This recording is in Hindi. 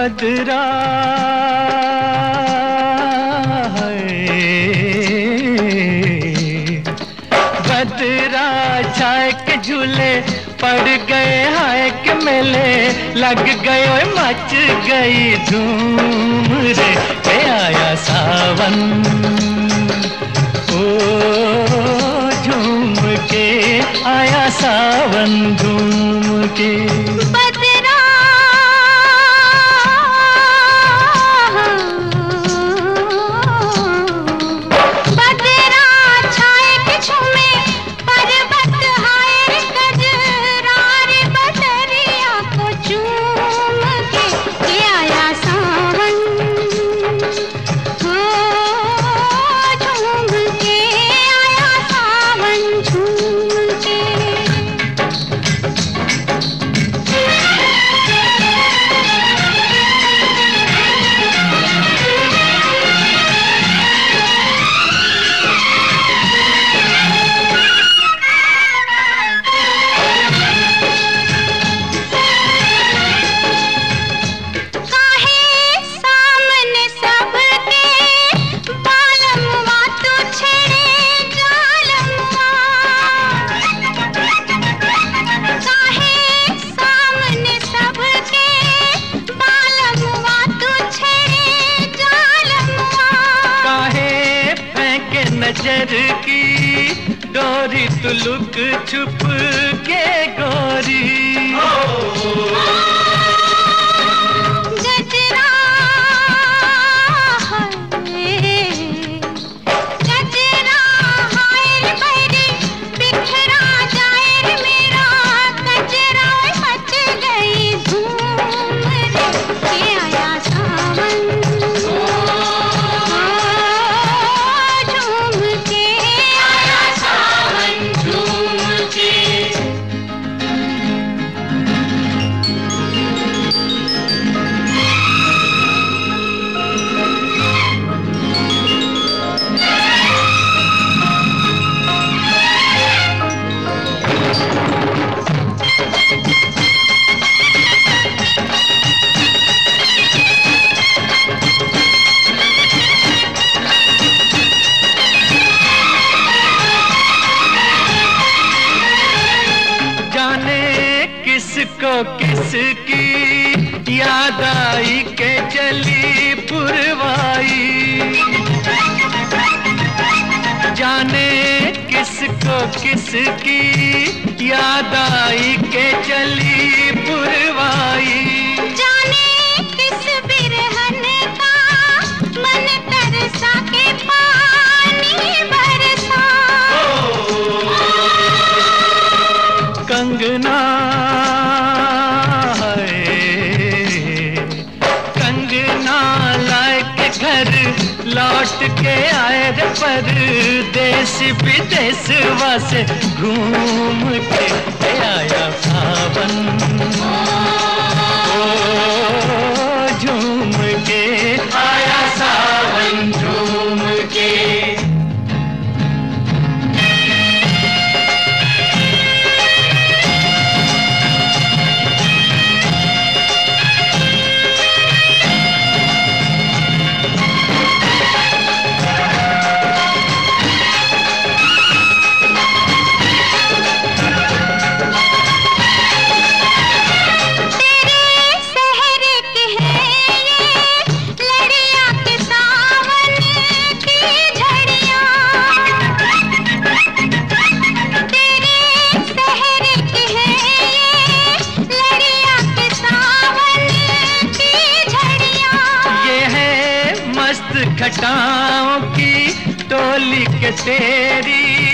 बदरा बदरा छाए के झूले पड़ गए हाय के मेले लग गए ओए मच गई धूम रे के आया सावन ओ झूम के आया सावन झूम के नजर की डोरी तू लुक छुप के गोरी गजरा गजरा हाय बड़ी बिखरा जाए मेरा गजरा मच गई धूम रे आया सावन किसको किसकी याद आई के चली पुरवाई जाने किसको किसकी याद आई के चली पुरवाई जाने किस बिरहन का मन तरसा के पानी बरसा कंगना लौट के आए रे परदेश विदेश वासे घूम के आया सावन ओ झूम के आया सावन झूम के घटाओं की टोली के तेरी